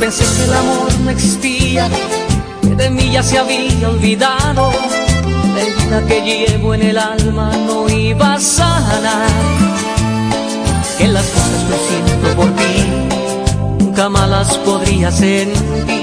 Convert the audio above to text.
Pensé que el amor no existía, que de mí ya se había olvidado. La herida que llevo en el alma no iba a sanar, que las cosas que siento por ti nunca más las podría sentir.